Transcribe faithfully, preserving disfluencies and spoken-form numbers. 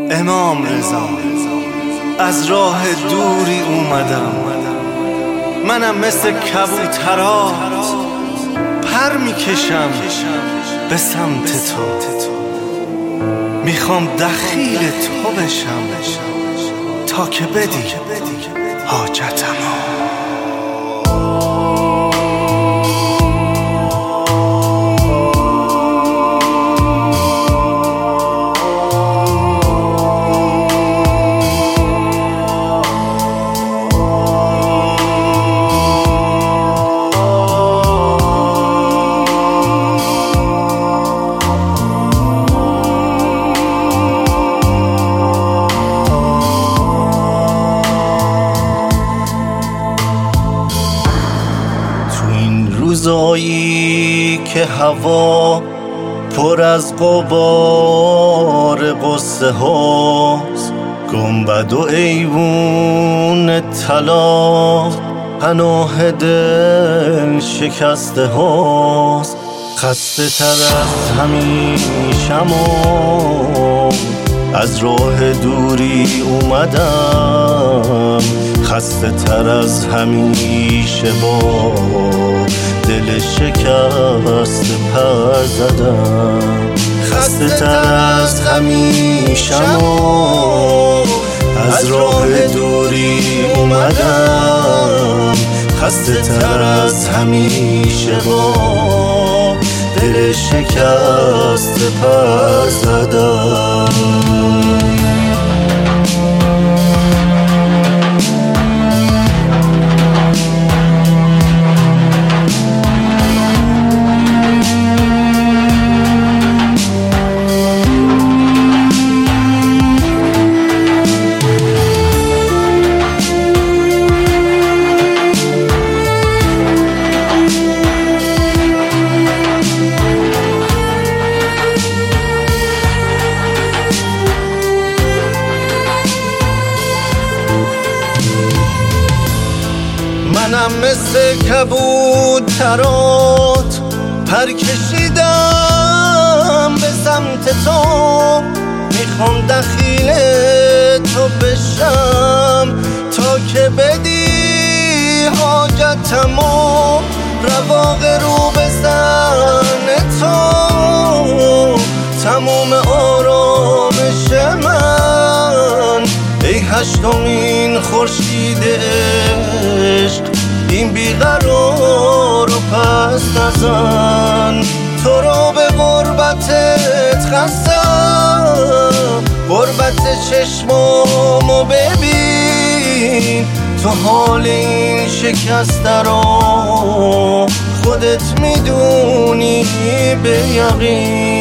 امام رضا از راه دوری اومدم، منم مثل کبوترات پر میکشم به سمت تو. میخوام دخیل تو بشم تا که بدی حاجتمو. روزایی که هوا پر از غبار قصه هاست، گنبد و ایوون طلا پناه دل شکسته هاست. خسته تر از همیشم و از راه دوری اومدم، خسته تر از همیشه با دل شکست پر زدم. خسته تر از همیشم و از راه دوری اومدم، خسته تر از همیشه با دل شکست پر زدم. منم مثل کبوترات پر کشیدم به سمت تو. میخوام دخیل تو بشم تا که بدی حاجتمو. رواق رو بزن تو تموم آرامش من، ای هشتمین خورشید عشق این بیقرار رو پس نزن. تو رو به غربتت خستم، غربت چشمامو ببین. تو حال این شکسته رو خودت میدونی به یقین.